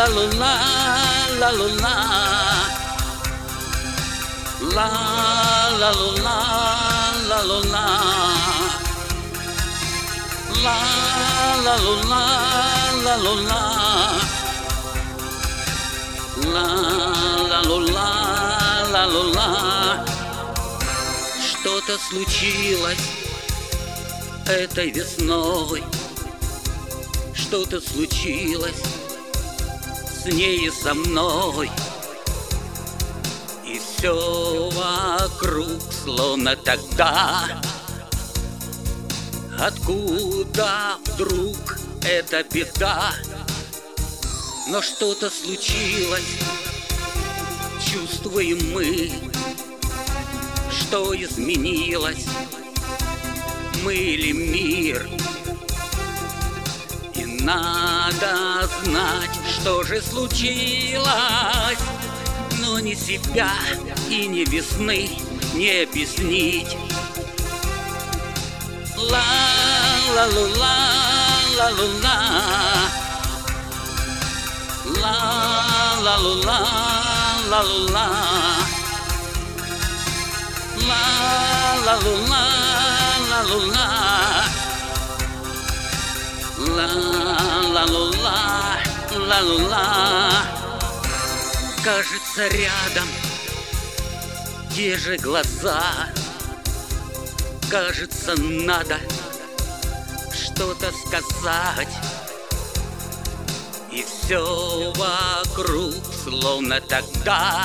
ла луна, ла луна, ла луна, ла луна, ла луна, ла луна, ла луна, ла луна. Что-то случилось этой весной, что-то случилось с ней и со мной, и все вокруг словно тогда. Откуда вдруг эта беда? Но что-то случилось, чувствуем мы, что изменилось, мы или мир. И надо знать, что же случилось, но ни себя и ни весны не объяснить. Ла-ла-лу-ла, ла-луна, ла-ла-лу-ла, ла-луна, ла-ла-луна, ла-луна, ла-ла-лула, ла-луна. Кажется, рядом те же глаза. Кажется, надо что-то сказать, и все вокруг словно тогда.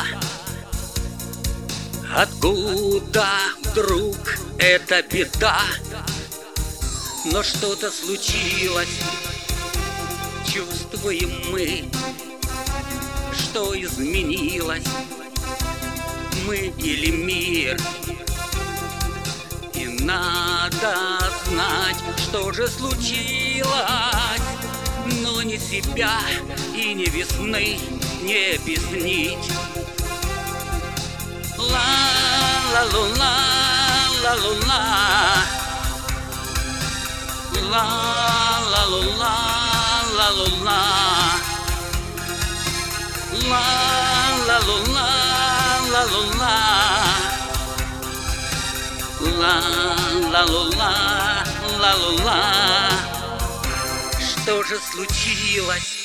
Откуда вдруг эта беда? Но что-то случилось, чувствуем мы, что изменилось, мы или мир. И надо знать, что же случилось, но ни себя и ни весны не объяснить. Ла-ла-луна, ла-луна, ла-ла-луна, ла-луна, ла-ла-луна, ла-луна, ла-ла-лула, ла-лула. Что же случилось